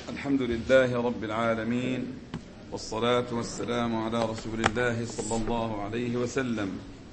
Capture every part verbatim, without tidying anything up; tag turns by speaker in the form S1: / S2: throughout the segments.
S1: الحمد لله رب العالمين، والصلاة والسلام على رسول الله صلى الله عليه وسلم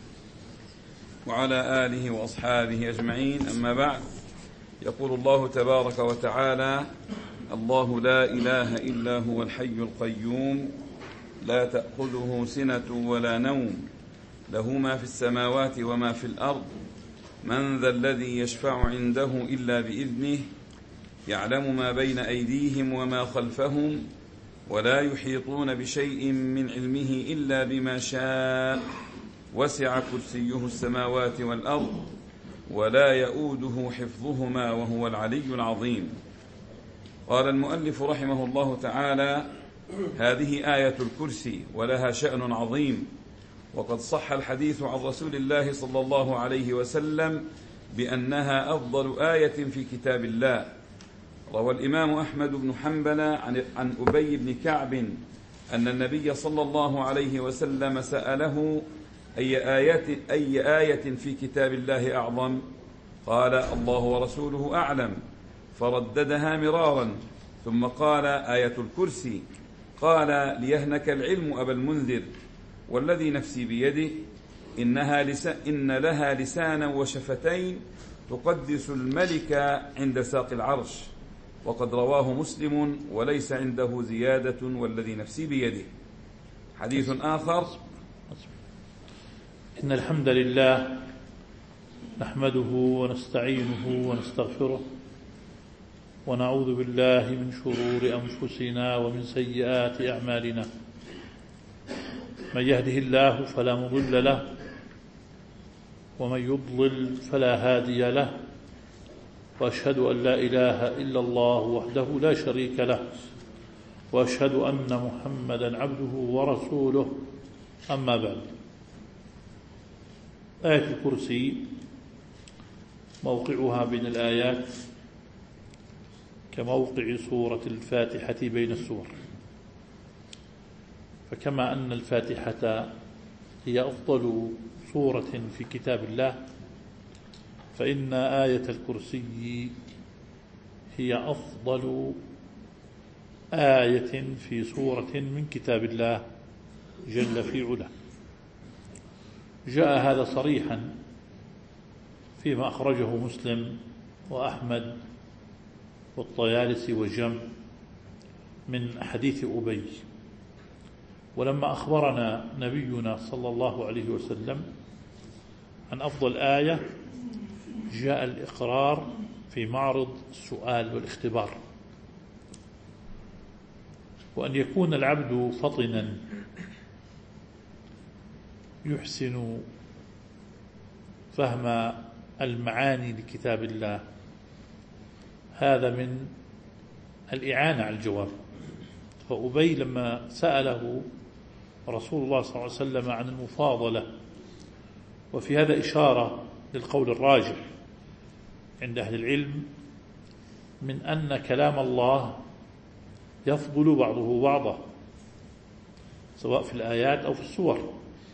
S1: وعلى آله وأصحابه أجمعين. أما بعد، يقول الله تبارك وتعالى: الله لا إله إلا هو الحي القيوم لا تأخذه سنة ولا نوم له ما في السماوات وما في الأرض من ذا الذي يشفع عنده إلا بإذنه يعلم ما بين أيديهم وما خلفهم ولا يحيطون بشيء من علمه إلا بما شاء وسع كرسيه السماوات والأرض ولا يؤوده حفظهما وهو العلي العظيم. قال المؤلف رحمه الله تعالى: هذه آية الكرسي ولها شأن عظيم، وقد صح الحديث عن رسول الله صلى الله عليه وسلم بأنها أفضل آية في كتاب الله. روى الإمام أحمد بن حنبل عن أبي بن كعب أن النبي صلى الله عليه وسلم سأله: أي آية, أي آية في كتاب الله أعظم؟ قال: الله ورسوله أعلم. فرددها مرارا ثم قال: آية الكرسي. قال: ليهنك العلم أبا المنذر، والذي نفسي بيده إنها لسا إن لها لسانا وشفتين تقدس الملك عند ساق العرش. وقد رواه مسلم وليس عنده زيادة والذي نفسي بيده. حديث آخر:
S2: إن الحمد لله نحمده ونستعينه ونستغفره ونعوذ بالله من شرور أنفسنا ومن سيئات أعمالنا. من يهده الله فلا مضل له ومن يضلل فلا هادي له، وأشهد أن لا إله إلا الله وحده لا شريك له، وأشهد أن محمدا عبده ورسوله. أما بعد، آية الكرسي موقعها بين الآيات كموقع سورة الفاتحة بين السور، فكما أن الفاتحة هي أفضل سورة في كتاب الله، فإن آية الكرسي هي أفضل آية في سورة من كتاب الله جل في علاه. جاء هذا صريحا فيما أخرجه مسلم وأحمد والطيالسي وجمع من حديث أبي. ولما أخبرنا نبينا صلى الله عليه وسلم عن أفضل آية، جاء الإقرار في معرض السؤال والاختبار، وأن يكون العبد فطنا يحسن فهم المعاني لكتاب الله، هذا من الإعانة على الجواب. فأبي لما سأله رسول الله صلى الله عليه وسلم عن المفاضلة، وفي هذا إشارة للقول الراجح عند أهل العلم من أن كلام الله يفضل بعضه بعضا، سواء في الآيات أو في السور.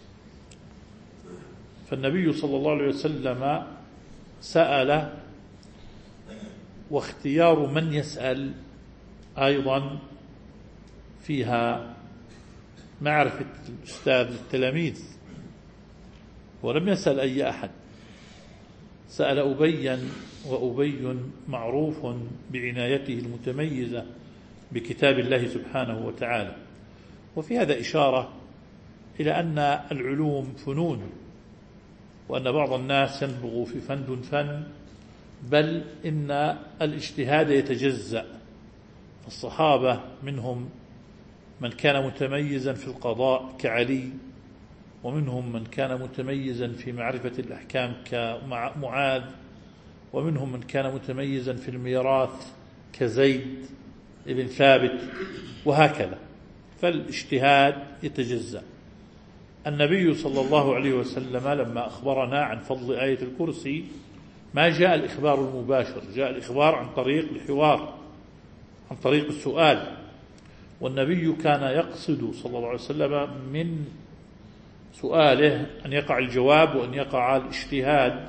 S2: فالنبي صلى الله عليه وسلم سأل، واختيار من يسأل أيضا فيها معرفة الأستاذ للتلاميذ، ولم يسأل أي أحد، سأل أبيا، وأبي معروف بعنايته المتميزة بكتاب الله سبحانه وتعالى. وفي هذا إشارة إلى أن العلوم فنون، وأن بعض الناس ينبغ في فن دون فن، بل إن الاجتهاد يتجزأ. الصحابة منهم من كان متميزا في القضاء كعلي، ومنهم من كان متميزا في معرفة الأحكام كمعاذ، ومنهم من كان متميزا في الميراث كزيد بن ثابت، وهكذا. فالاجتهاد يتجزأ. النبي صلى الله عليه وسلم لما أخبرنا عن فضل آية الكرسي ما جاء الإخبار المباشر، جاء الإخبار عن طريق الحوار، عن طريق السؤال. والنبي كان يقصد صلى الله عليه وسلم من سؤاله أن يقع الجواب وأن يقع الاجتهاد.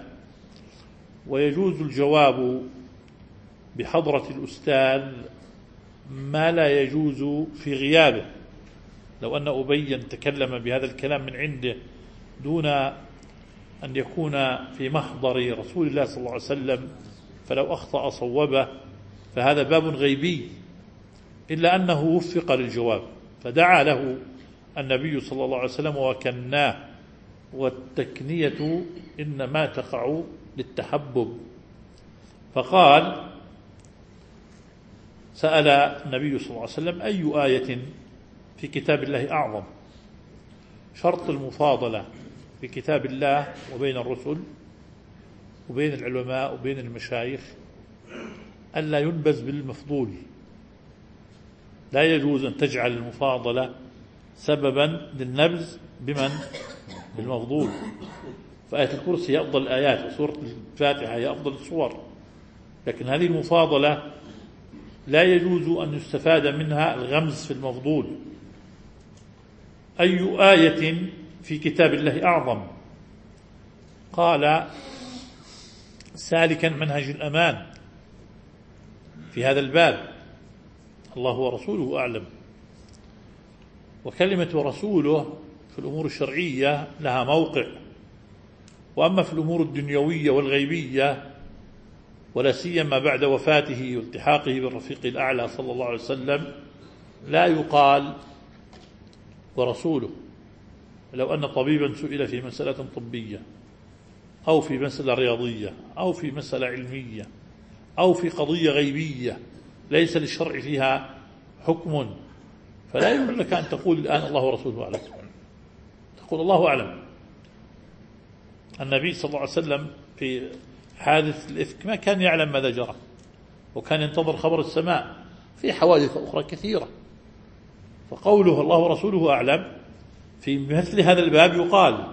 S2: ويجوز الجواب بحضرة الأستاذ ما لا يجوز في غيابه. لو أن أبي تكلم بهذا الكلام من عنده دون أن يكون في محضر رسول الله صلى الله عليه وسلم، فلو أخطأ صوبه، فهذا باب غيبي، إلا أنه وفق للجواب فدعا له النبي صلى الله عليه وسلم وكناه. والتكنية إنما تقع للتحبب. فقال سأل النبي صلى الله عليه وسلم أي آية في كتاب الله أعظم؟ شرط المفاضلة في كتاب الله وبين الرسل وبين العلماء وبين المشايخ ألا ينبذ بالمفضول. لا يجوز أن تجعل المفاضلة سببا للنبذ بمن؟ بالمفضول. فآية الكرسي هي أفضل الآيات، وسورة الفاتحة هي أفضل الصور، لكن هذه المفاضلة لا يجوز أن يستفاد منها الغمز في المفضول. أي آية في كتاب الله أعظم؟ قال سالكا منهج الأمان في هذا الباب، الله ورسوله أعلم. وكلمة رسوله في الأمور الشرعية لها موقع، وأما في الأمور الدنيوية والغيبية ولا سيما بعد وفاته والتحاقه بالرفيق الأعلى صلى الله عليه وسلم لا يقال ورسوله. لو أن طبيبا سئل في مسألة طبية أو في مسألة رياضية أو في مسألة علمية أو في قضية غيبية ليس للشرع فيها حكم، فلا يمكن لك أن تقول الآن الله ورسوله أعلم، تقول الله أعلم. النبي صلى الله عليه وسلم في حادث الإفك ما كان يعلم ماذا جرى، وكان ينتظر خبر السماء في حوادث أخرى كثيرة. فقوله الله ورسوله أعلم في مثل هذا الباب يقال،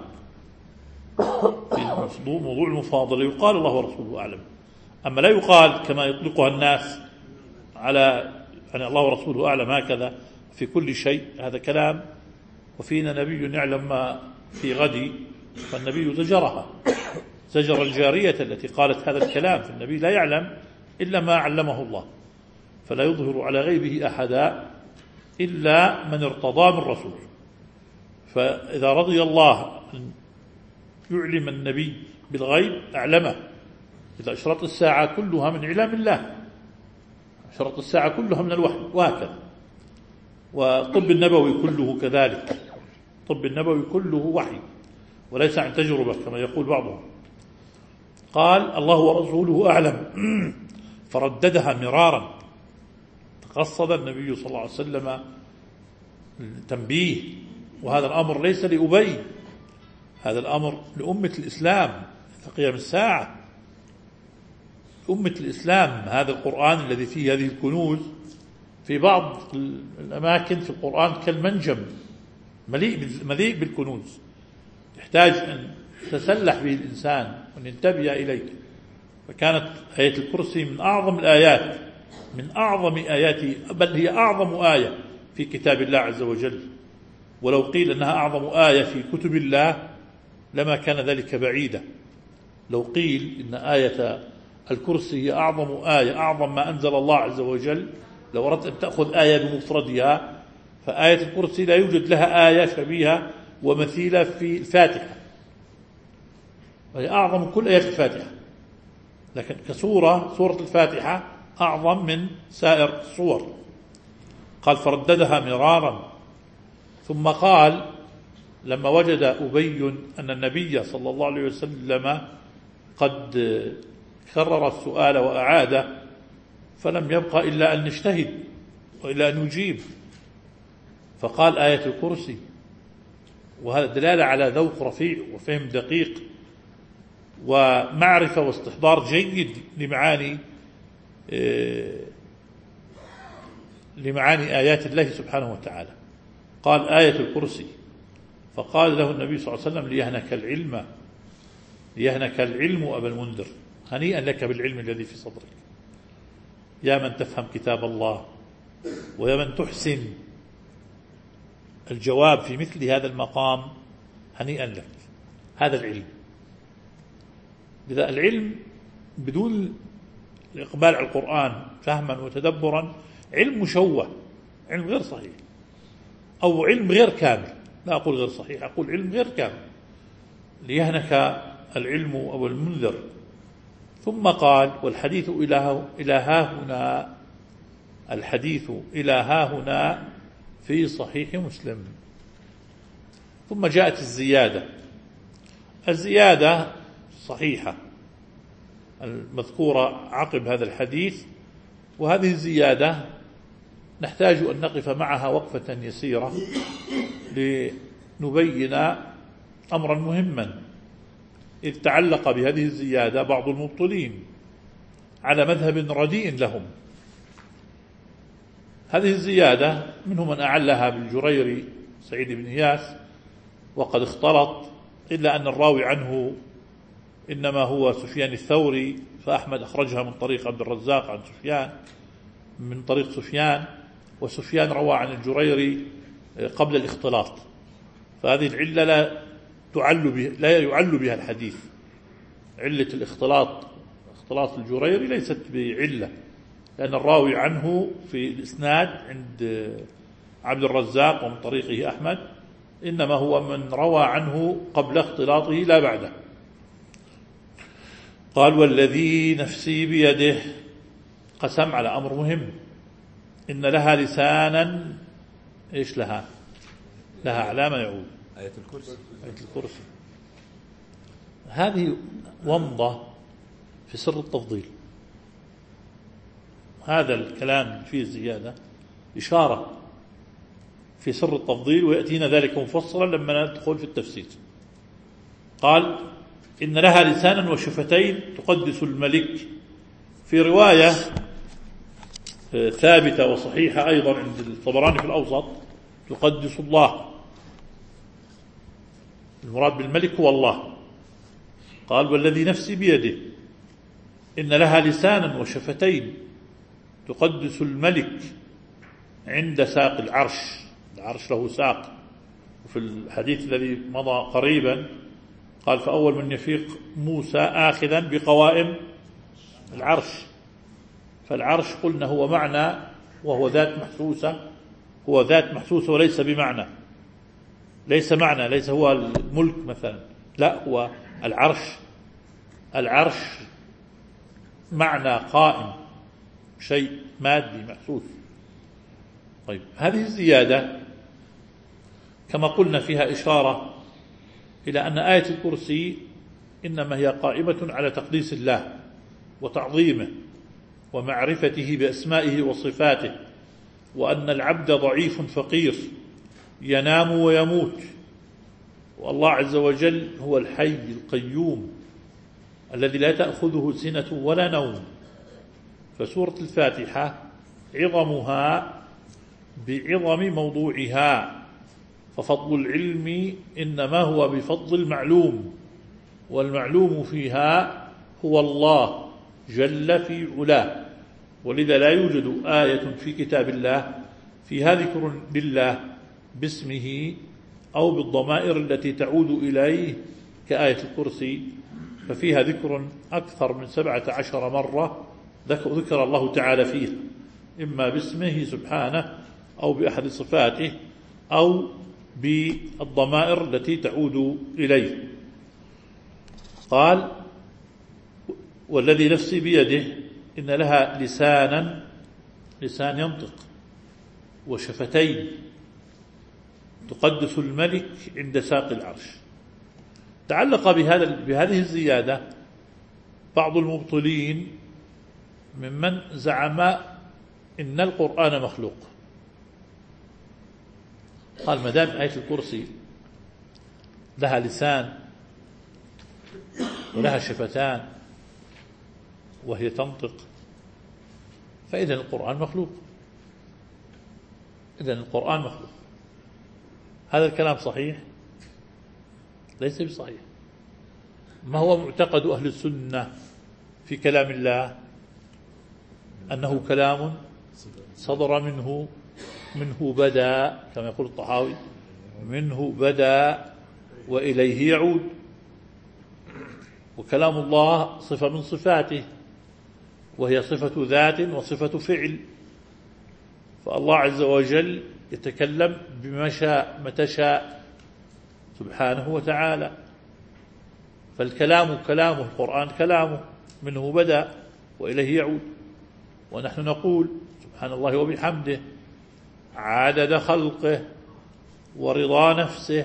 S2: في موضوع المفاضلة يقال الله ورسوله أعلم. أما لا يقال كما يطلقها الناس على يعني الله ورسوله أعلم هكذا في كل شيء، هذا كلام. وفينا نبي يعلم ما في غد، فالنبي زجرها، زجر الجارية التي قالت هذا الكلام، فالنبي لا يعلم إلا ما علمه الله، فلا يظهر على غيبه أحدا إلا من ارتضى من رسول. فإذا رضي الله أن يعلم النبي بالغيب أعلمه. إذا أشرط الساعة كلها من علام الله، أشرط الساعة كلها من الوحي، وهكذا. والطب النبوي كله كذلك، الطب النبوي كله وحي وليس عن تجربة كما يقول بعضهم. قال الله ورسوله أعلم فرددها مرارا. تقصد النبي صلى الله عليه وسلم التنبيه، وهذا الأمر ليس لأبي، هذا الأمر لأمة الإسلام قيام الساعة، أمة الإسلام. هذا القرآن الذي فيه هذه الكنوز في بعض الأماكن في القرآن كالمنجم مليء بالكنوز، يحتاج أن يتسلح به الإنسان وأن ينتبه إليه. فكانت آية الكرسي من أعظم الآيات، من أعظم آياته، بل هي أعظم آية في كتاب الله عز وجل. ولو قيل أنها أعظم آية في كتب الله لما كان ذلك بعيدا. لو قيل إن آية الكرسي هي أعظم آية، أعظم ما أنزل الله عز وجل، لو أردت أن تأخذ آية بمفردها فآية الكرسي لا يوجد لها آية شبيهة ومثيلة في الفاتحة، وهي أعظم كل آيات الفاتحة، لكن كسورة سورة الفاتحة أعظم من سائر الصور. قال فرددها مرارا. ثم قال لما وجد أبي أن النبي صلى الله عليه وسلم قد كرر السؤال وأعاده، فلم يبقى إلا أن نجتهد وإلا أن نجيب، فقال آية الكرسي. وهذا دلالة على ذوق رفيع وفهم دقيق ومعرفة واستحضار جيد لمعاني لمعاني آيات الله سبحانه وتعالى. قال آية الكرسي، فقال له النبي صلى الله عليه وسلم ليهنك العلم، ليهنك العلم أبا المنذر، هنيئا لك بالعلم الذي في صدرك، يا من تفهم كتاب الله ويا من تحسن الجواب في مثل هذا المقام، هنيئا لك هذا العلم. لذا العلم بدون الإقبال على القرآن فهما وتدبرا علم مشوه، علم غير صحيح، أو علم غير كامل، لا أقول غير صحيح، أقول علم غير كامل، ليهنك العلم أبو المنذر. ثم قال: والحديث إلى ها هنا، الحديث إلى ها هنا في صحيح مسلم. ثم جاءت الزيادة، الزيادة صحيحة المذكورة عقب هذا الحديث، وهذه الزيادة نحتاج أن نقف معها وقفة يسيرة لنبين أمرا مهما، إذ تعلق بهذه الزيادة بعض المبطلين على مذهب رديء لهم. هذه الزيادة منهم من أعلها بالجريري سعيد بن إياس وقد اختلط، إلا أن الراوي عنه إنما هو سفيان الثوري، فأحمد أخرجها من طريق عبد الرزاق عن سفيان من طريق سفيان، وسفيان روى عن الجريري قبل الاختلاط، فهذه العلة لا تعل بها لا يعل بها الحديث. علة الاختلاط اختلاط الجريري ليست بعلة، لأن الراوي عنه في الإسناد عند عبد الرزاق ومن طريقه أحمد إنما هو من روى عنه قبل اختلاطه لا بعده. قال: والذي نفسي بيده، قسم على أمر مهم، إن لها لسانا، إيش لها؟ لها علامة يعود،
S1: آية الكرسي.
S2: آية الكرسي هذه ومضة في سر التفضيل. هذا الكلام فيه زيادة إشارة في سر التفضيل، ويأتينا ذلك مفصلا لما ندخل في التفسير. قال: إن لها لسانا وشفتين تقدس الملك. في رواية ثابتة وصحيحة أيضا عند الطبراني في الأوسط: تقدس الله، المراد بالملك هو الله. قال: والذي نفسي بيده إن لها لسانا وشفتين تقدس الملك عند ساق العرش، العرش له ساق. وفي الحديث الذي مضى قريبا قال: فأول من يفيق موسى آخذا بقوائم العرش. فالعرش قلنا هو معنى وهو ذات محسوسة، هو ذات محسوسة وليس بمعنى، ليس معنى، ليس هو الملك مثلا، لا، هو العرش. العرش معنى قائم، شيء مادي محسوس. طيب، هذه الزيادة كما قلنا فيها إشارة إلى أن آية الكرسي إنما هي قائمة على تقديس الله وتعظيمه ومعرفته بأسمائه وصفاته، وأن العبد ضعيف فقير ينام ويموت، والله عز وجل هو الحي القيوم الذي لا تأخذه سنة ولا نوم. فسورة الفاتحة عظمها بعظم موضوعها، ففضل العلم إنما هو بفضل المعلوم، والمعلوم فيها هو الله جل في علاه. ولذا لا يوجد آية في كتاب الله فيها ذكر لله باسمه أو بالضمائر التي تعود إليه كآية الكرسي، ففيها ذكر أكثر من سبعة عشر مرة ذكر الله تعالى فيها، إما باسمه سبحانه أو بأحد صفاته أو بالضمائر التي تعود إليه. قال: والذي نفسي بيده إن لها لسانا، لسان ينطق، وشفتين تقدس الملك عند ساق العرش. تعلق بهذا بهذه الزيادة بعض المبطلين ممن زعم إن القرآن مخلوق. قال: ما دام آية الكرسي لها لسان ولها شفتان وهي تنطق، فإذا القرآن مخلوق، إذا القرآن مخلوق. هذا الكلام صحيح؟ ليس بصحيح. ما هو معتقد أهل السنة في كلام الله؟ أنه كلام صدر منه منه بدأ، كما يقول الطحاوي: منه بدأ وإليه يعود. وكلام الله صفة من صفاته، وهي صفة ذات وصفة فعل. فالله عز وجل يتكلم بما شاء متى شاء سبحانه وتعالى. فالكلام كلامه، القرآن كلامه، منه بدأ وإليه يعود. ونحن نقول سبحان الله وبحمده عدد خلقه ورضا نفسه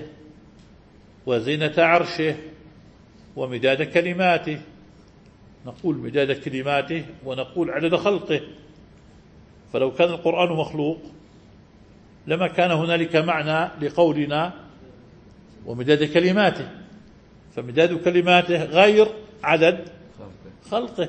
S2: وزنة عرشه ومداد كلماته. نقول مداد كلماته ونقول عدد خلقه. فلو كان القرآن مخلوق لما كان هنالك معنى لقولنا ومداد كلماته، فمداد كلماته غير عدد خلقه.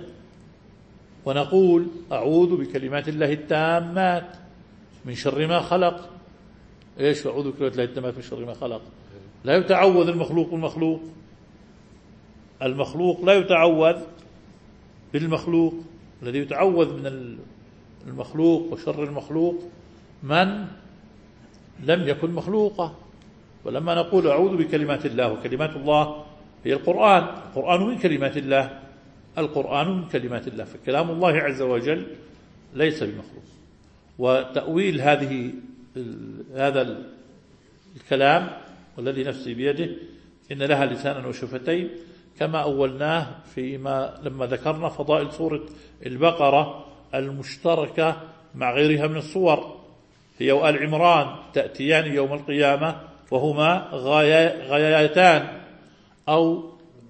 S2: ونقول أعوذ بكلمات الله التامات من شر ما خلق. إيش أعوذ بكلمات الله التامات من شر ما خلق؟ لا يتعوذ المخلوق بالمخلوق، المخلوق لا يتعوذ بالمخلوق. الذي يتعوذ من المخلوق وشر المخلوق من لم يكن مخلوقا. ولما نقول أعوذ بكلمات الله، وكلمات الله هي القرآن، القرآن من كلمات الله، القرآن من كلمات الله، فكلام الله عز وجل ليس بمخلوق. وتأويل هذه هذا الكلام والذي نفسي بيده إن لها لسانا وشفتين كما أولناه فيما لما ذكرنا فضائل سورة البقرة المشتركة مع غيرها من الصور. هي وآل عمران تأتيان يوم القيامة وهما غايتان أو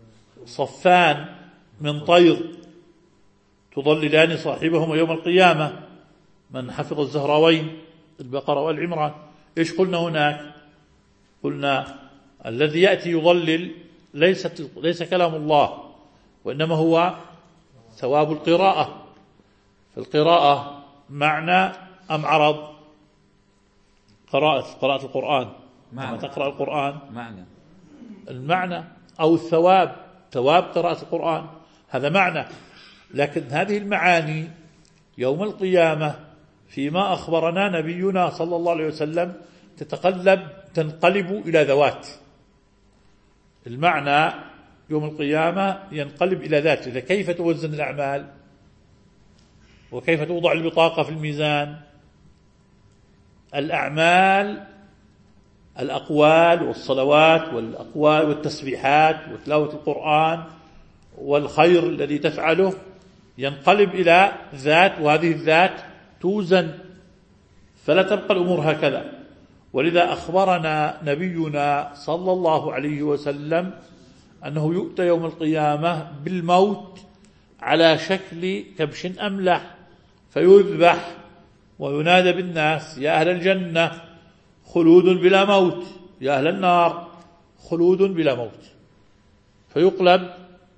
S2: صفان من طير تضللان صاحبهما يوم القيامة. من حفظ الزهراوين البقرة وآل عمران إيش قلنا هناك؟ قلنا الذي يأتي يضلل ليست ليس كلام الله، وإنما هو ثواب القراءة. فالقراءة معنى أم عرض؟ قراءة قراءة القرآن، لما تقرأ القرآن
S1: معنى،
S2: المعنى أو الثواب، ثواب قراءة القرآن هذا معنى. لكن هذه المعاني يوم القيامة فيما أخبرنا نبينا صلى الله عليه وسلم تتقلب تنقلب إلى ذوات. المعنى يوم القيامة ينقلب إلى ذات. إذا كيف توزن الأعمال وكيف توضع البطاقة في الميزان؟ الأعمال الأقوال والصلوات والأقوال والتسبيحات وتلاوة القرآن والخير الذي تفعله ينقلب إلى ذات، وهذه الذات توزن، فلا تبقى الأمور هكذا. ولذا أخبرنا نبينا صلى الله عليه وسلم أنه يؤتى يوم القيامة بالموت على شكل كبش أملح فيذبح وينادى بالناس يا أهل الجنة خلود بلا موت، يا أهل النار خلود بلا موت. فيقلب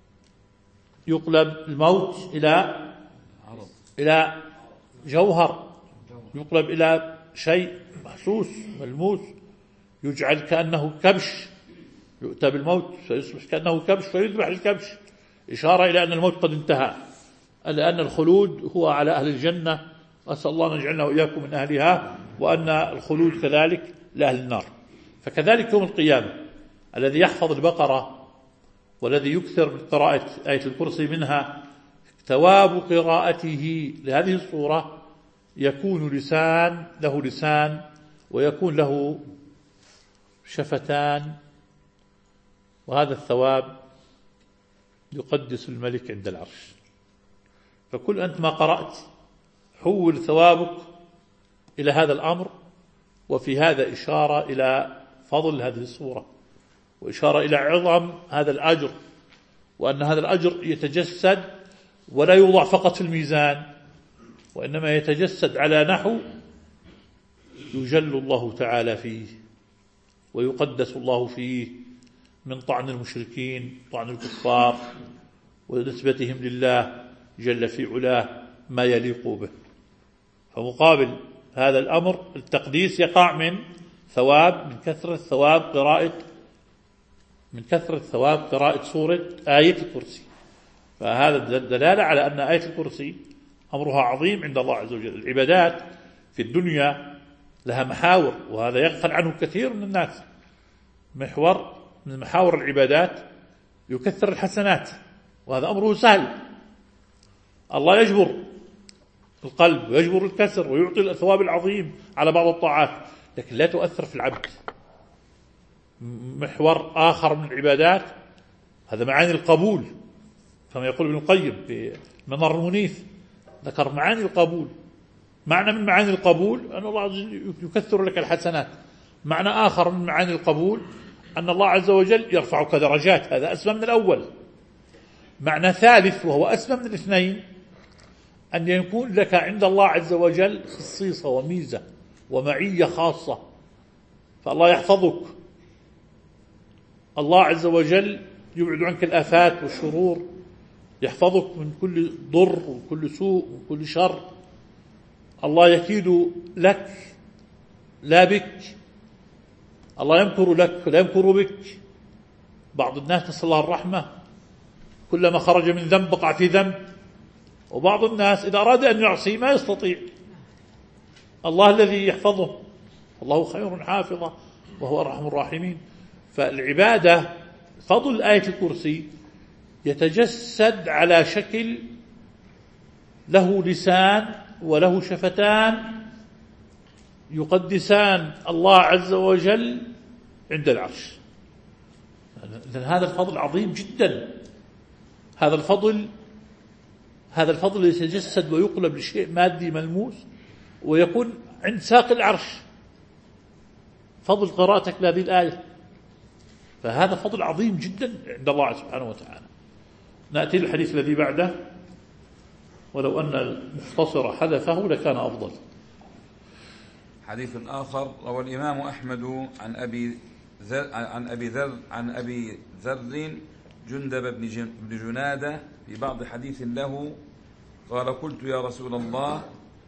S2: يقلب الموت إلى إلى جوهر، يقلب إلى شيء محسوس ملموس، يجعل كأنه كبش. يؤتى بالموت فيصبح كأنه كبش فيذبح الكبش، إشارة إلى أن الموت قد انتهى، لأن الخلود هو على أهل الجنة. أسأل الله أن يجعلنا وإياكم من أهلها، وأن الخلود كذلك لأهل النار. فكذلك يوم القيامة الذي يحفظ البقرة والذي يكثر من قراءة آية الكرسي منها ثواب قراءته لهذه الصورة يكون لسان له لسان ويكون له شفتان، وهذا الثواب يقدس الملك عند العرش. فكل أنت ما قرأت حول ثوابك إلى هذا الأمر. وفي هذا إشارة إلى فضل هذه الصورة وإشارة إلى عظم هذا الأجر، وأن هذا الأجر يتجسد ولا يوضع فقط في الميزان، وإنما يتجسد على نحو يجل الله تعالى فيه ويقدس الله فيه من طعن المشركين، طعن الكفار، ونسبتهم لله جل في علاه ما يليق به. فمقابل هذا الأمر التقديس يقع من ثواب، من كثرة ثواب قراءة من كثرة ثواب قراءة سورة آية الكرسي. فهذا دلالة على أن آية الكرسي أمرها عظيم عند الله عز وجل. العبادات في الدنيا لها محاور، وهذا يغفل عنه كثير من الناس. محور من محاور العبادات يكثر الحسنات، وهذا أمره سهل. الله يجبر القلب ويجبر الكسر ويعطي الثواب العظيم على بعض الطاعات، لكن لا تؤثر في العبد. محور آخر من العبادات هذا معاني القبول، كما يقول ابن القيم في منار المنيف، ذكر معاني القبول. معنى من معاني القبول أن الله عز وجل يكثر لك الحسنات. معنى آخر من معاني القبول أن الله عز وجل يرفعك درجات، هذا أسمى من الأول. معنى ثالث وهو أسمى من الاثنين، أن يكون لك عند الله عز وجل خصيصة وميزة ومعية خاصة، فالله يحفظك، الله عز وجل يبعد عنك الآفات والشرور، يحفظك من كل ضر وكل سوء وكل شر. الله يكيد لك لا بك، الله يمكر لك لا يمكر بك. بعض الناس نسأل الله الرحمة كلما خرج من ذنب وقع في ذنب، وبعض الناس إذا أراد أن يعصي ما يستطيع. الله الذي يحفظه، الله خير حافظا وهو أرحم الراحمين. فالعبادة فضل آية الكرسي يتجسد على شكل له لسان وله شفتان يقدسان الله عز وجل عند العرش. هذا الفضل عظيم جدا. هذا الفضل هذا الفضل يتجسد ويقلب لشيء مادي ملموس ويكون عند ساق العرش. فضل قراءتك لهذه الآية، فهذا فضل عظيم جدا عند الله سبحانه وتعالى. نأتي للحديث الذي بعده، ولو أن المختصر حذفه لكان أفضل.
S1: حديث آخر روى الإمام أحمد عن أبي ذر عن أبي ذر عن أبي ذر جندب بن جنادة في بعض حديث له قال: قلت يا رسول الله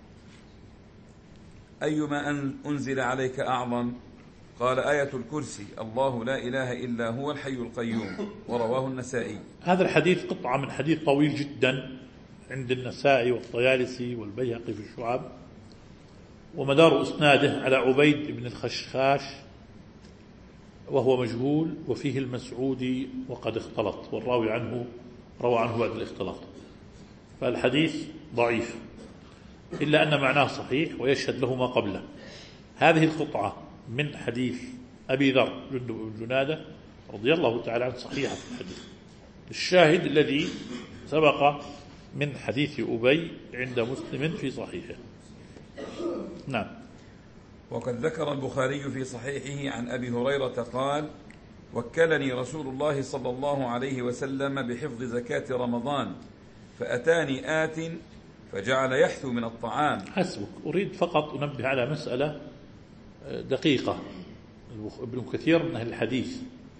S1: أيما أنزل عليك أعظم؟ قال: آية الكرسي، الله لا إله إلا هو الحي القيوم. ورواه النسائي.
S2: هذا الحديث قطعة من حديث طويل جدا عند النسائي والطيالسي والبيهقي في الشعب، ومدار إسناده على عبيد بن الخشخاش وهو مجهول، وفيه المسعودي وقد اختلط، والراوي عنه روى عنه بعد الاختلاط، فالحديث ضعيف، إلا أن معناه صحيح ويشهد له ما قبله. هذه القطعة من حديث أبي ذر جندب بن جنادة رضي الله تعالى عنه صحيحة في الحديث. الشاهد الذي سبق من حديث أبي عند مسلم في صحيحه. نعم.
S1: وقد ذكر البخاري في صحيحه عن أبي هريرة قال: وكلني رسول الله صلى الله عليه وسلم بحفظ زكاة رمضان، فأتاني آت فجعل يحثو من الطعام.
S2: حسبك. أريد فقط أنبه على مسألة دقيقة. ابن كثير من أهل الحديث،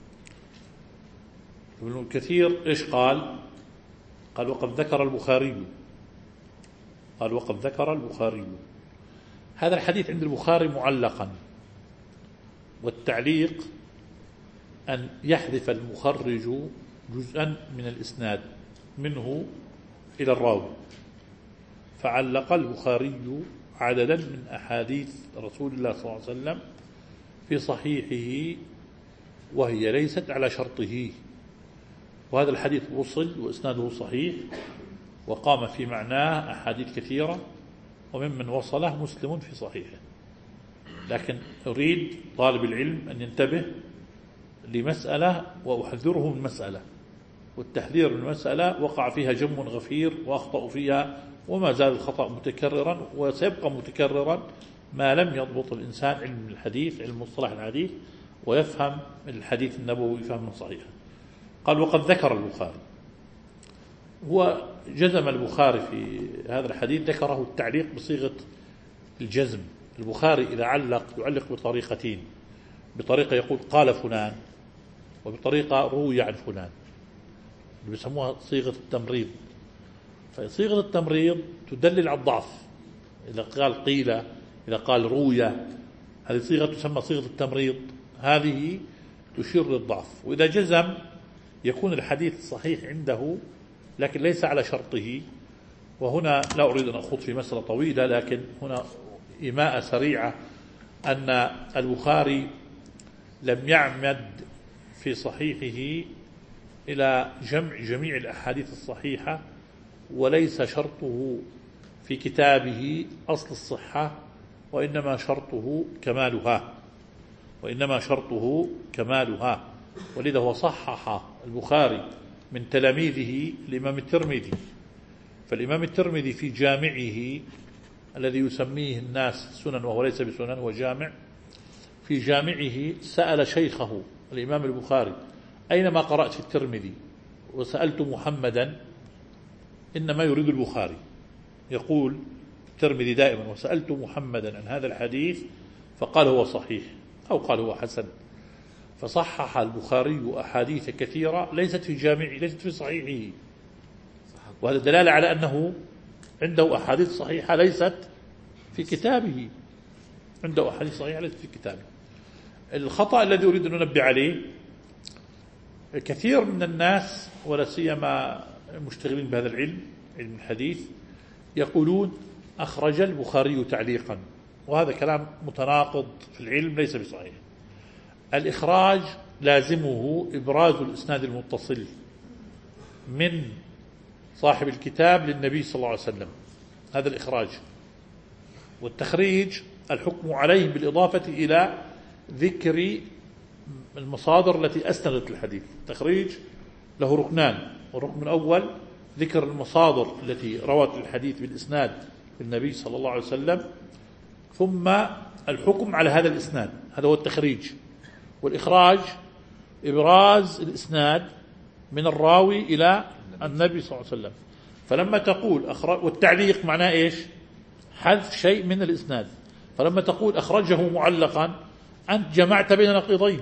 S2: ابن كثير إيش قال؟ قال: وقد ذكر البخاري قال وقد ذكر البخاري هذا الحديث عند البخاري معلقا، والتعليق أن يحذف المخرج جزءا من الإسناد منه إلى الراوي، فعلق البخاري عددا من أحاديث رسول الله صلى الله عليه وسلم في صحيحه وهي ليست على شرطه، وهذا الحديث وصل وإسناده صحيح وقام في معناه أحاديث كثيرة، وممن وصله مسلم في صحيحه. لكن أريد طالب العلم أن ينتبه لمسألة وأحذره من مسألة، والتحذير من مسألة وقع فيها جم غفير وأخطأ فيها، وما زال الخطأ متكررا وسيبقى متكررا ما لم يضبط الإنسان علم الحديث، علم مصطلح الحديث، ويفهم الحديث النبوي فهما صحيحا. قال: وقد ذكر البخاري. هو جزم البخاري في هذا الحديث، ذكره التعليق بصيغة الجزم. البخاري إذا علق يعلق بطريقتين، بطريقة يقول قال فلان، وبطريقة روي عن فلان، اللي بيسموها صيغة التمريض. فصيغة التمريض تدلل على الضعف، إذا قال قيل، إذا قال روي، هذه صيغة تسمى صيغة التمريض، هذه تشير للضعف. وإذا جزم يكون الحديث صحيح عنده لكن ليس على شرطه. وهنا لا أريد أن أخوض في مسألة طويلة، لكن هنا إيماء سريعة أن البخاري لم يعمد في صحيحه إلى جمع جميع الأحاديث الصحيحة، وليس شرطه في كتابه أصل الصحة وإنما شرطه كمالها وإنما شرطه كمالها ولذا هو صحح البخاري من تلاميذه الإمام الترمذي. فالإمام الترمذي في جامعه الذي يسميه الناس سنن وهو ليس بسنن هو جامع، في جامعه سأل شيخه الإمام البخاري أينما قرأت في الترمذي وسألت محمدا إنما يريد البخاري، يقول الترمذي دائما وسألت محمدا عن هذا الحديث فقال هو صحيح أو قال هو حسن. فصحح البخاري أحاديث كثيرة ليست في جامعه ليست في صحيحه، وهذا دلالة على أنه عنده أحاديث صحيحة ليست في كتابه، عنده أحاديث صحيحة ليست في كتابه. الخطأ الذي أريد أن أنبه عليه كثير من الناس ولا سيما المشتغلين بهذا العلم علم الحديث يقولون أخرج البخاري تعليقا، وهذا كلام متناقض في العلم ليس بصحيح. الإخراج لازمه إبراز الإسناد المتصل من صاحب الكتاب للنبي صلى الله عليه وسلم، هذا الإخراج. والتخريج الحكم عليه بالإضافة إلى ذكر المصادر التي أسندت الحديث. التخريج له ركنان، والركن الأول ذكر المصادر التي روت الحديث بالإسناد للنبي صلى الله عليه وسلم، ثم الحكم على هذا الإسناد، هذا هو التخريج. والإخراج إبراز الإسناد من الراوي إلى النبي صلى الله عليه وسلم. فلما تقول أخرج، والتعليق معناه إيش؟ حذف شيء من الإسناد. فلما تقول أخرجه معلقا أنت جمعت بين نقيضين.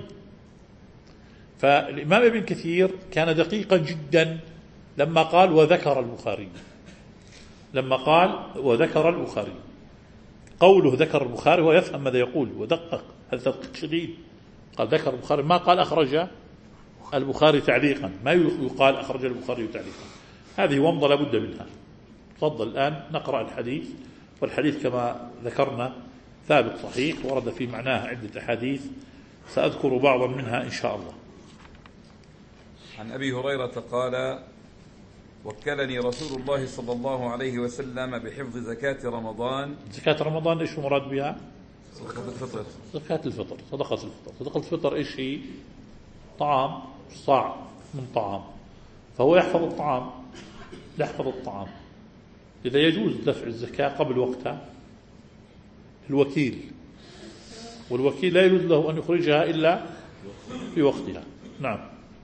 S2: فالإمام ابن كثير كان دقيقا جدا لما قال وذكر البخاري، لما قال وذكر البخاري، قوله ذكر البخاري هو يفهم ماذا يقول ودقق، هذا تدقيق شديد. قال ذكر البخاري، ما قال أخرج البخاري تعليقا، ما يقال أخرج البخاري تعليقا. هذه ومضة لابد منها. تفضل الآن نقرأ الحديث، والحديث كما ذكرنا ثابت صحيح ورد في معناه عدة أحاديث سأذكر بعضا منها إن شاء الله.
S1: عن أبي هريرة قال وكلني رسول الله صلى الله عليه وسلم بحفظ زكاة رمضان.
S2: زكاة رمضان إيش مراد بها؟
S1: صدقة الفطر.
S2: زكاة الفطر، صدقة الفطر. صدقة الفطر إيش هي؟ طعام، صاع من طعام، فهو يحفظ الطعام، يحفظ الطعام. إذا يجوز دفع الزكاة قبل وقتها الوكيل، والوكيل لا يجوز له أن يخرجها إلا في وقتها. نعم.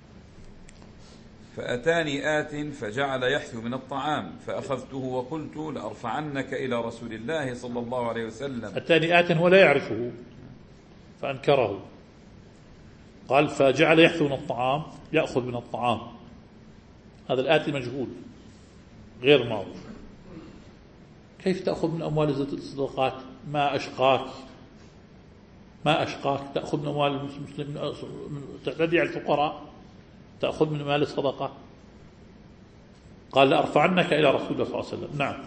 S1: فأتاني آت فجعل يحثو من الطعام فأخذته وقلت لأرفعنك إلى رسول الله صلى الله عليه وسلم.
S2: أتاني آت هو لا يعرفه فأنكره، قال فجعل يحثو من الطعام، يأخذ من الطعام، هذا الآتي مجهول غير معروف. كيف تأخذ من أموال الصدقات؟ ما أشقاك، ما أشقاك تأخذ من أموال المسلمين، تعتدي على الفقراء، تأخذ من مال الصدقة. قال لأرفعنك إلى رسول الله صلى الله عليه وسلم. نعم.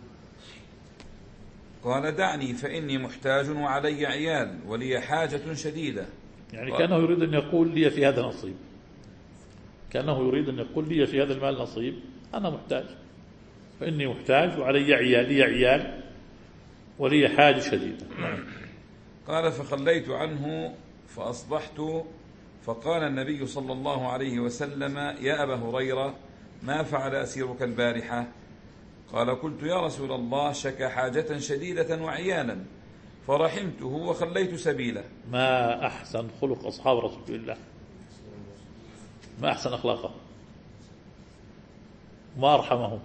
S1: قال دعني فإني محتاج وعلي عيال ولي حاجة شديدة.
S2: يعني كأنه يريد أن يقول لي في هذا نصيب، كأنه يريد أن يقول لي في هذا المال نصيب، أنا محتاج، فإني محتاج وعلي عيال، لي عيال ولي حاجة شديدة.
S1: قال فخليت عنه فأصبحت فقال النبي صلى الله عليه وسلم يا أبا هريرة ما فعل أسيرك البارحة؟ قال قلت يا رسول الله شكى حاجة شديدة وعيالا فرحمته وخليت سبيله.
S2: ما أحسن خلق أصحاب رسول الله، ما أحسن أخلاقه، ما أرحمهم،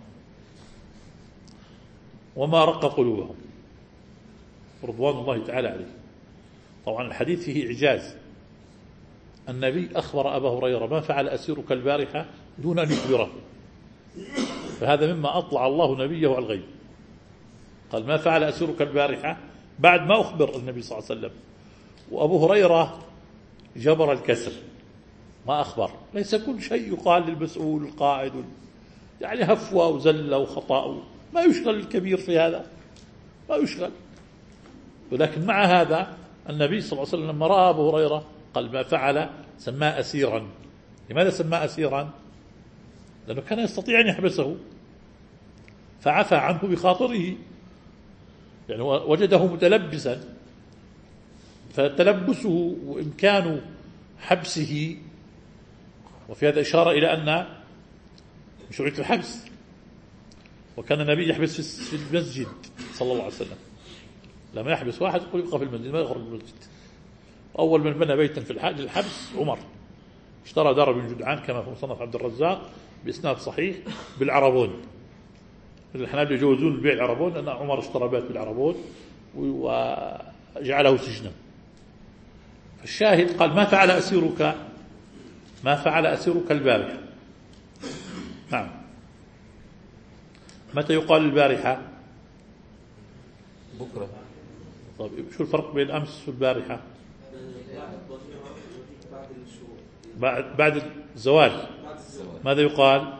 S2: وما رق قلوبهم رضوان الله تعالى عليه. طبعا الحديث فيه إعجاز. النبي أخبر أبا هريرة ما فعل أسيرك البارحة دون أن يخبره، فهذا مما أطلع الله نبيه على الغيب. قال ما فعل أسيرك البارحة بعد ما أخبر النبي صلى الله عليه وسلم. وأبو هريرة جبر الكسر، ما أخبر. ليس كل شيء يقال للمسؤول القائد، يعني هفوة وزلة وخطأ، ما يشغل الكبير في هذا، ما يشغل. ولكن مع هذا النبي صلى الله عليه وسلم لما رأى أبو هريرة قال ما فعل، سماه أسيرا. لماذا سماه أسيرا؟ لأنه كان يستطيع أن يحبسه، فعفى عنه بخاطره، يعني وجده متلبسا، فتلبسه وإمكان حبسه. وفي هذا إشارة إلى أن مشروعية الحبس، وكان النبي يحبس في المسجد صلى الله عليه وسلم، لما يحبس واحد يقول يبقى في المسجد ما يخرج من المسجد. أول من بنى بيتا في الحاج للحبس عمر، اشترى دار بن جدعان كما في مصنف عبد الرزاق بإسناد صحيح بالعربون. الحنابلة يجوزون بيع العربون لأن عمر اشترى بيت بالعربون وجعله سجنا. فالشاهد قال ما فعل أسيرك ما فعل أسيرك البارحة. نعم. متى يقال البارحة؟
S1: بكرة.
S2: طيب شو الفرق بين أمس والبارحة؟ بعد بعد الزوال ماذا يقال؟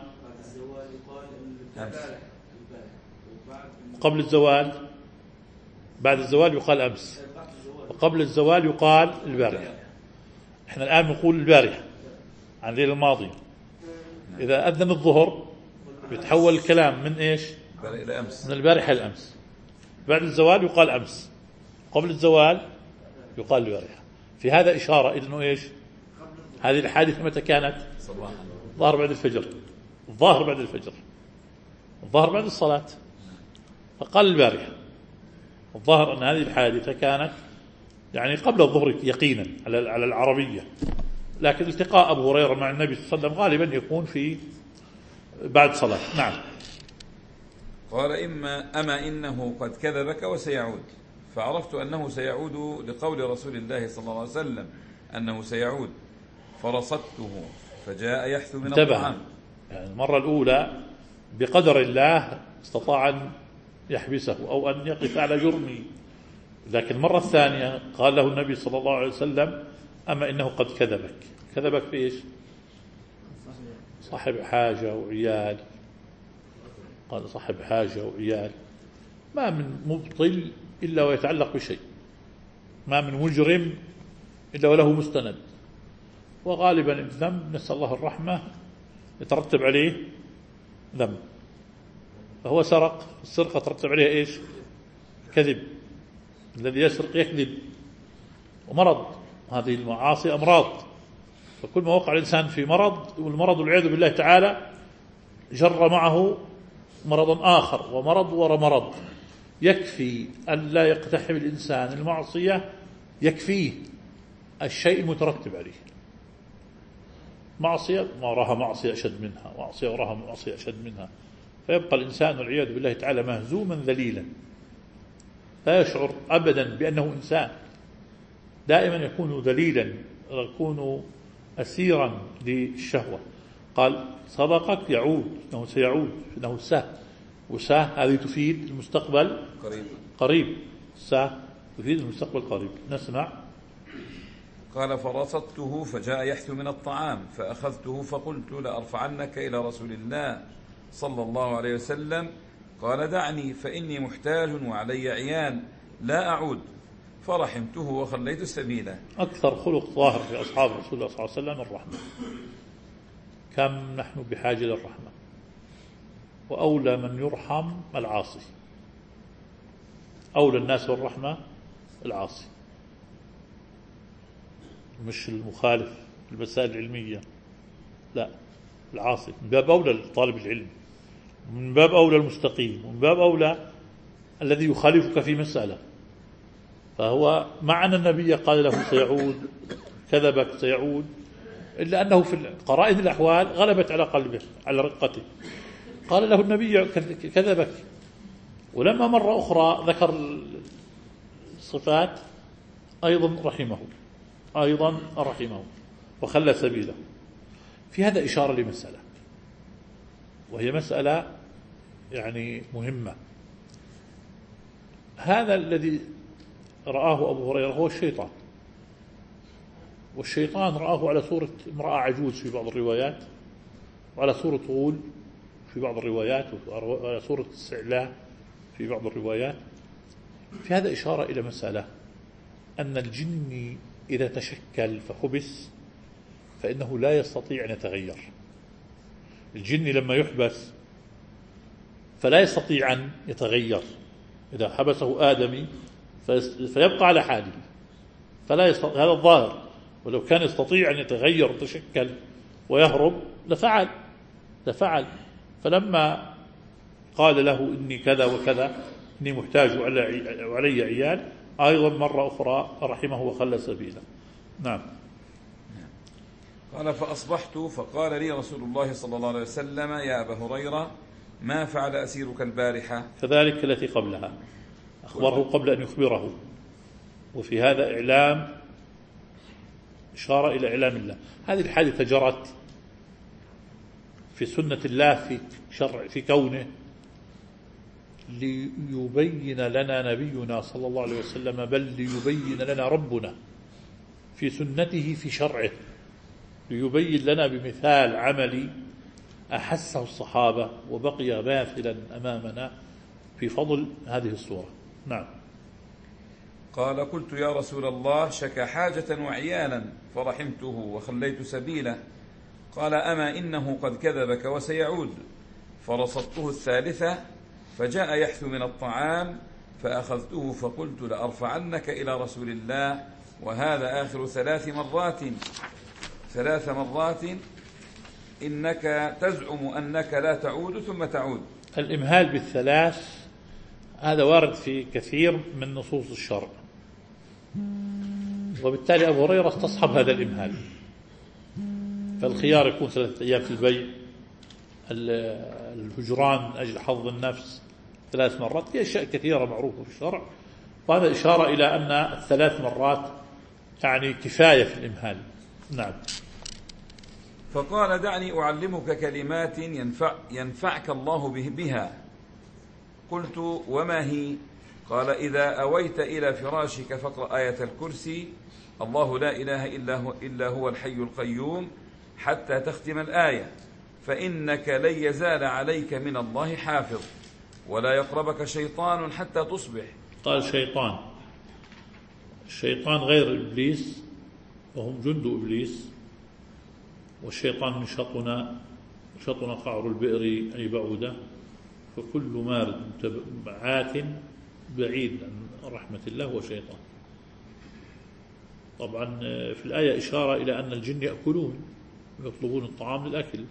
S2: قبل الزوال بعد الزوال يقال أمس، وقبل الزوال يقال البارحة. احنا الآن نقول البارحة عن الليلة الماضية. إذا أذن الظهر يتحول الكلام من إيش؟
S1: إلى أمس،
S2: من البارحة إلى أمس. بعد الزوال يقال أمس، قبل الزوال يقال البارحة. في هذا إشارة إلى أنه إيش؟ هذه الحادثة متى كانت؟
S1: صباحا.
S2: الظاهر بعد الفجر، الظاهر بعد الفجر، الظاهر بعد الصلاة، فقال البارحة. الظاهر أن هذه الحادثة كانت يعني قبل الظهر يقينا على على العربية، لكن التقاء أبو هريرة مع النبي صلى الله عليه وسلم غالبا يكون في بعد صلاة. نعم.
S1: قال إما أما إنه قد كذبك وسيعود، فعرفت أنه سيعود لقول رسول الله صلى الله عليه وسلم أنه سيعود، فرصدته فجاء يحث من الطعام.
S2: يعني المرة الأولى بقدر الله استطاع أن يحبسه أو أن يقف على جرمه، لكن المرة الثانية قال له النبي صلى الله عليه وسلم أما إنه قد كذبك. كذبك في إيش؟ صاحب حاجة وعيال. قال صاحب حاجة وعيال. ما من مبطل إلا ويتعلق بشيء، ما من مجرم إلا وله مستند، وغالبا الذنب نسأل الله الرحمة يترتب عليه ذنب. فهو سرق، السرقة ترتب عليها إيش؟ كذب. الذي يسرق يكذب، ومرض. هذه المعاصي أمراض، فكل ما وقع الإنسان في مرض، والمرض والعياذ بالله تعالى جر معه مرضا آخر، ومرض وراء مرض. يكفي أن لا يقتحم الإنسان المعصية، يكفيه الشيء المترتب عليه. معصية ما وراها معصية أشد منها، معصية وراها معصية أشد منها، فيبقى الإنسان والعياذ بالله تعالى مهزوما ذليلا، لا يشعر أبدا بأنه إنسان، دائما يكون ذليلا، يكون أسيرا للشهوة. قال سبقك يعود، إنه سيعود، إنه ساه، وساه هذه تفيد المستقبل
S1: قريب
S2: قريب، ساه تفيد المستقبل قريب. نسمع.
S1: قال فرصدته فجاء يحث من الطعام، فأخذته فقلت لأرفعنك إلى رسول الله صلى الله عليه وسلم. قال دعني فإني محتاج وعلي عيال لا أعود، فرحمته وخليت السبيل.
S2: أكثر خلق ظاهر في أصحاب رسول الله صلى الله عليه وسلم الرحمة. كم نحن بحاجة للرحمة، وأولى من يرحم العاصي. أولى الناس بالرحمة العاصي، مش المخالف المسائل العلمية، لا، العاصي من باب أولى لطالب العلم، من باب أولى المستقيم، ومن باب أولى الذي يخالفك في مسألة. فهو مع أن النبي قال له سيعود، كذبك سيعود، إلا أنه في قرائن الأحوال غلبت على قلبه، على رقته. قال له النبي كذبك، ولما مرة أخرى ذكر الصفات أيضا رحمه، أيضا رحمه وخلى سبيله. في هذا إشارة لمسألة، وهي مسألة يعني مهمة. هذا الذي رآه أبو هريرة هو الشيطان، والشيطان رآه على صورة امرأة عجوز في بعض الروايات، وعلى صورة طول في بعض الروايات، وعلى صورة استعلاء في بعض الروايات. في هذا إشارة إلى مسألة، أن الجن إذا تشكل فحبس فإنه لا يستطيع أن يتغير. الجن لما يحبس فلا يستطيع أن يتغير. إذا حبسه آدمي فيبقى على حاله، فلا يستطيع. هذا الظاهر. ولو كان يستطيع أن يتغير وتشكل ويهرب لفعل لفعل فلما قال له إني كذا وكذا، إني محتاج وعلي عيال، أيضا مرة أخرى رحمه وخلى سبيله. نعم.
S1: قال فأصبحت فقال لي رسول الله صلى الله عليه وسلم يا أبا هريرة ما فعل أسيرك البارحة؟
S2: كذلك التي قبلها أخبره قبل أن يخبره، وفي هذا إعلام إشارة إلى إعلام الله. هذه الحادثة جرت في سنة الله في شرع في كونه ليبين لنا نبينا صلى الله عليه وسلم، بل ليبين لنا ربنا في سنته في شرعه، ليبين لنا بمثال عملي أحسه الصحابة وبقي باثلا أمامنا في فضل هذه الصورة. نعم.
S1: قال قلت يا رسول الله شكى حاجة وعيالا فرحمته وخليت سبيله. قال أما إنه قد كذبك وسيعود. فرصدته الثالثة فجاء يحث من الطعام فأخذته فقلت لأرفعنك إلى رسول الله، وهذا آخر ثلاث مرات ثلاث مرات إنك تزعم أنك لا تعود ثم تعود.
S2: الإمهال بالثلاث هذا وارد في كثير من نصوص الشرع، وبالتالي أبو هريرة استصحب هذا الإمهال. فالخيار يكون ثلاثة أيام في البيع، الهجران أجل حظ النفس ثلاث مرات، في أشياء كثيرة معروفة في الشرع، وهذا إشارة إلى أن الثلاث مرات يعني كفاية في الإمهال. نعم.
S1: فقال دعني أعلمك كلمات ينفع ينفعك الله بها. قلت وما هي؟ قال إذا أويت إلى فراشك فاقرأ آية الكرسي الله لا إله إلا هو, إلا هو الحي القيوم حتى تختم الآية، فإنك لن يزال عليك من الله حافظ ولا يقربك شيطان حتى تصبح.
S2: قال شيطان، الشيطان غير إبليس وهم جند إبليس، والشيطان من شطنا شطنا قعر البئر أي بعودة، فكل مارد عات بعيد عن رحمة الله وشيطان. طبعا في الآية إشارة إلى أن الجن يأكلون ويطلبون الطعام للأكل،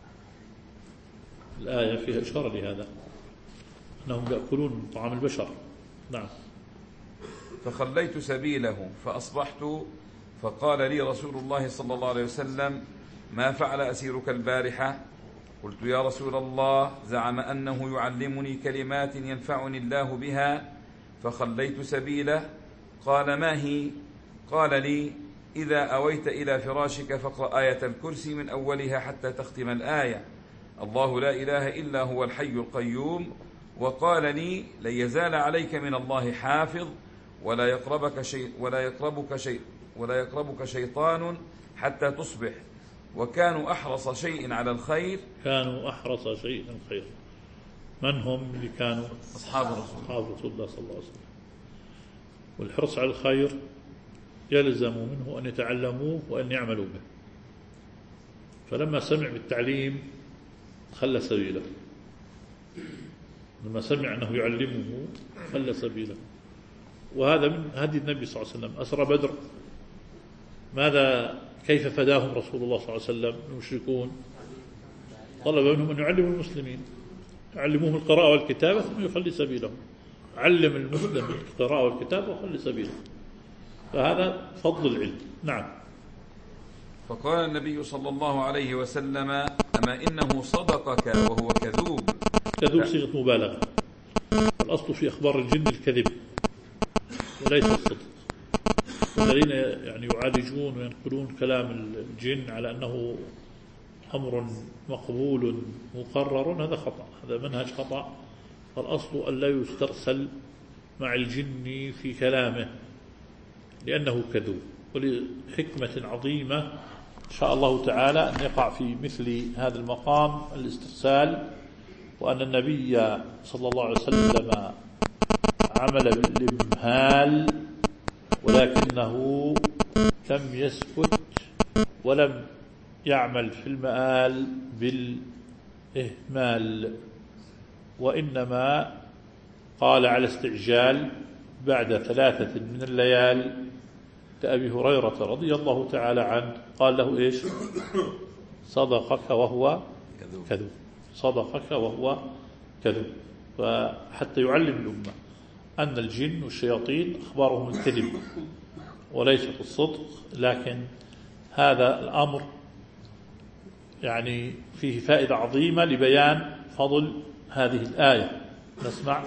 S2: الآية فيها إشارة لهذا أنهم يأكلون طعام البشر. نعم.
S1: فخليت سبيله فأصبحت فقال لي رسول الله صلى الله عليه وسلم ما فعل أسيرك البارحة؟ قلت يا رسول الله زعم أنه يعلمني كلمات ينفعني الله بها فخليت سبيله. قال ما هي؟ قال لي إذا أويت إلى فراشك فاقرأ آية الكرسي من أولها حتى تختم الآية الله لا إله إلا هو الحي القيوم. وقال لي لن يزال عليك من الله حافظ ولا يقربك شيء ولا يقربك شيء ولا يقربك شيطان حتى تصبح. وكانوا أحرص شيء على الخير
S2: كانوا أحرص شيء على الخير. من هم اللي كانوا؟
S1: أصحاب رسول
S2: أصحاب رسول الله صلى الله عليه وسلم. والحرص على الخير يلزم منه أن يتعلموه وأن يعملوا به. فلما سمع بالتعليم خلى سبيله، لما سمع أنه يعلمه خلى سبيله. وهذا من هدي النبي صلى الله عليه وسلم. أسرى بدر ماذا كيف فداهم رسول الله صلى الله عليه وسلم المشركون؟ طلب منهم أن يعلموا المسلمين، يعلموهم القراءة والكتابة ثم يخلي سبيلهم. علم المسلم القراءة والكتابة وخلي سبيله، فهذا فضل العلم. نعم.
S1: فقال النبي صلى الله عليه وسلم أما إنه صدقك وهو كذوب.
S2: كذوب صيغة مبالغة، الأصل في أخبار الجن الكذب وليس الصدق. والذين يعني يعالجون وينقلون كلام الجن على أنه أمر مقبول مقرر هذا خطأ، هذا منهج خطأ. فالأصل أن لا يسترسل مع الجن في كلامه لأنه كذوب. ولحكمة عظيمة إن شاء الله تعالى أن يقع في مثل هذا المقام الاسترسال، وأن النبي صلى الله عليه وسلم عمل بالإمهال ولكنه لم يسكت ولم يعمل في المآل بالإهمال. وإنما قال على استعجال بعد ثلاثة من الليال لأبي هريرة رضي الله تعالى عنه قال له إيش؟ صدقك وهو كذوب، صدقك وهو كذوب. فحتى يعلم الأمة أن الجن والشياطين أخبارهم الكذب وليست الصدق، لكن هذا الأمر يعني فيه فائدة عظيمة لبيان فضل هذه الآية. نسمع.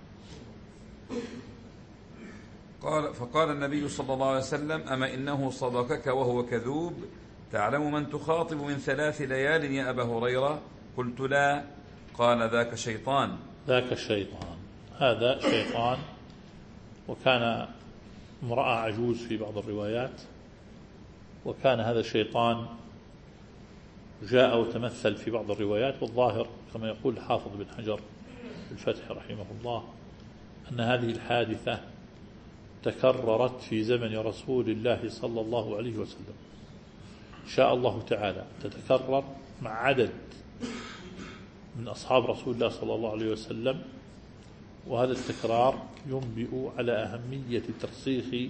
S1: قال فقال النبي صلى الله عليه وسلم: أما إنه صدقك وهو كذوب، تعلم من تخاطب من ثلاث ليال يا أبا هريرة؟ قلت: لا. قال: ذاك شيطان.
S2: ذاك الشيطان، هذا شيطان. وكان امرأة عجوز في بعض الروايات، وكان هذا الشيطان جاء وتمثل في بعض الروايات، والظاهر كما يقول حافظ بن حجر في الفتح رحمه الله أن هذه الحادثة تكررت في زمن رسول الله صلى الله عليه وسلم. شاء الله تعالى تتكرر مع عدد من أصحاب رسول الله صلى الله عليه وسلم، وهذا التكرار ينبئ على أهمية ترسيخ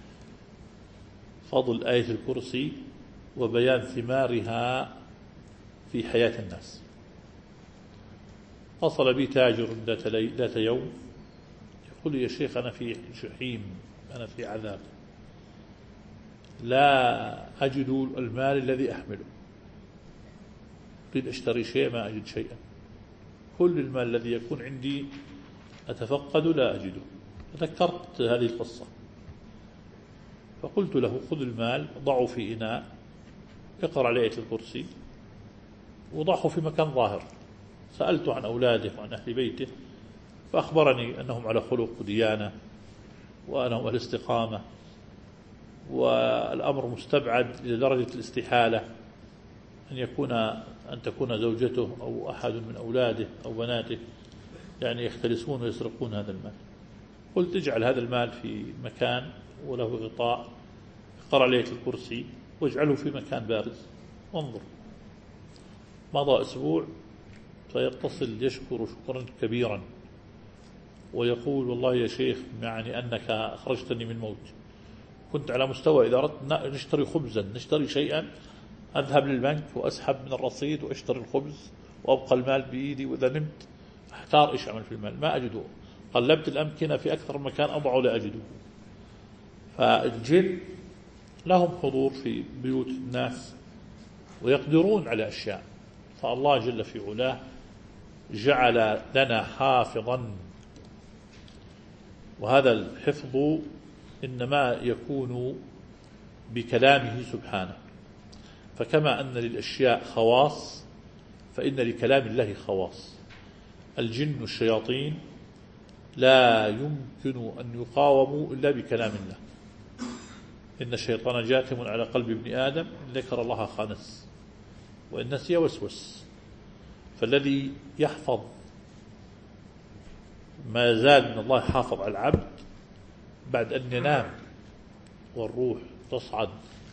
S2: فضل آية الكرسي وبيان ثمارها في حياة الناس. اتصل بي تاجر ذات يوم يقول لي: يا شيخ، أنا في جحيم، أنا في عذاب، لا أجد المال الذي أحمله، أريد أشتري شيء ما أجد شيئا، كل المال الذي يكون عندي أتفقد لا أجده. تذكرت هذه القصة فقلت له: خذ المال، ضعه في إناء، اقرأ عليه آية الكرسي وضعه في مكان ظاهر. سألت عن أولاده وعن أهل بيته فأخبرني أنهم على خلق وديانة وأنهم على استقامة، والأمر مستبعد إلى درجة الاستحالة أن يكون أن تكون زوجته أو أحد من أولاده أو بناته يعني يختلسون ويسرقون هذا المال. قلت: اجعل هذا المال في مكان وله غطاء، اقرأ آية الكرسي واجعله في مكان بارز وانظر. مضى أسبوع فيتصل يشكر شكرا كبيرا ويقول: والله يا شيخ، يعني أنك أخرجتني من موت، كنت على مستوى إذا أردت نشتري خبزا نشتري شيئا أذهب للبنك وأسحب من الرصيد وأشتري الخبز وأبقى المال بإيدي، وإذا نمت أحتار إيش أعمل في المال ما أجده، قلبت الأمكنة في أكثر مكان أضعه لا أجده. فالجن لهم حضور في بيوت الناس ويقدرون على أشياء، فالله جل في علاه جعل لنا حافظا، وهذا الحفظ إنما يكون بكلامه سبحانه. فكما أن للأشياء خواص فإن لكلام الله خواص. الجن والشياطين لا يمكن أن يقاوموا إلا بكلام الله. إن الشيطان جاثم على قلب ابن آدم إن ذكر الله خانس وإن نسي وسوس. فالذي يحفظ ما زال من الله حافظ على العبد بعد أن ينام والروح تصعد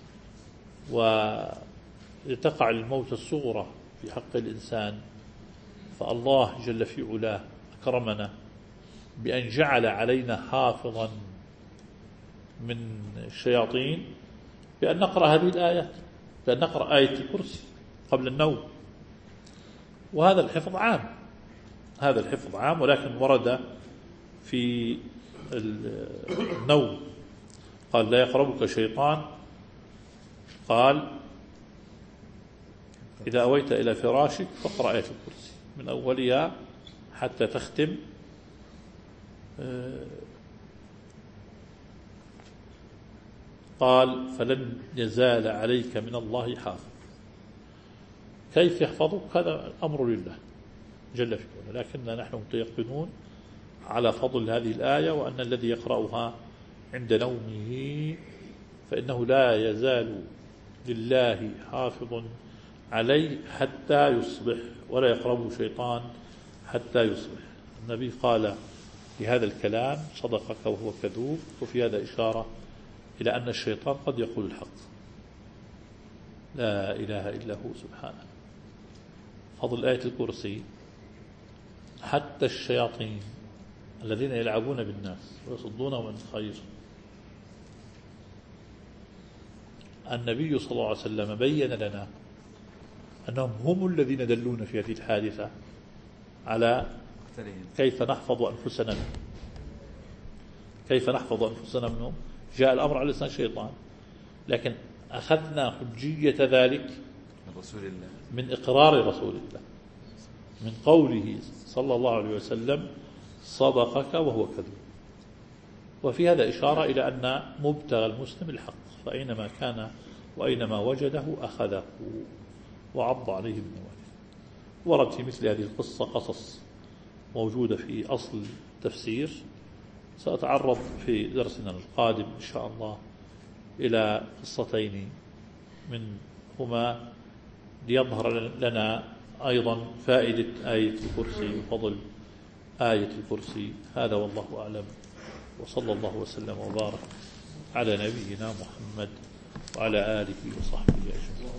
S2: وتقع الموت الصغرى في حق الإنسان، فالله جل في علاه أكرمنا بأن جعل علينا حافظا من الشياطين بأن نقرأ هذه الآيات، بأن نقرأ آية الكرسي قبل النوم. وهذا الحفظ عام، هذا الحفظ عام، ولكن ورد في النوم قال: لا يقربك شيطان، قال: إذا أويت إلى فراشك فاقرأ آية الكرسي من أولها حتى تختم. قال: فلن يزال عليك من الله حافظ. كيف يحفظك؟ هذا أمر لله جل في علاه، لكننا نحن متيقنون على فضل هذه الآية، وأن الذي يقرأها عند نومه فإنه لا يزال لله حافظ عليه حتى يصبح، ولا يقربه شيطان حتى يصبح. النبي قال في هذا الكلام: صدقك وهو كذوب، وفي هذا إشارة إلى أن الشيطان قد يقول الحق. لا إله إلا هو سبحانه. فضل آية الكرسي حتى الشياطين الذين يلعبون بالناس ويصدونهم عن الخير، النبي صلى الله عليه وسلم بين لنا أنهم هم الذين دلونا في هذه الحادثة على كيف نحفظ أنفسنا كيف نحفظ أنفسنا منهم. جاء الأمر على لسان الشيطان، لكن أخذنا حجية ذلك
S1: من رسول الله،
S2: من إقرار رسول الله، من قوله صلى الله عليه وسلم صدقك وهو كذب. وفي هذا إشارة إلى أن مبتغى المسلم الحق، فأينما كان وأينما وجده أخذه وعض عليه بالنواجذ. ورد في مثل هذه القصة قصص موجودة في أصل التفسير، سأتعرض في درسنا القادم إن شاء الله إلى قصتين منهما ليظهر لنا أيضا فائدة آية الكرسي وفضل آية الكرسي. هذا والله أعلم، وصلى الله وسلم وبارك على نبينا محمد وعلى آله وصحبه أجمعين.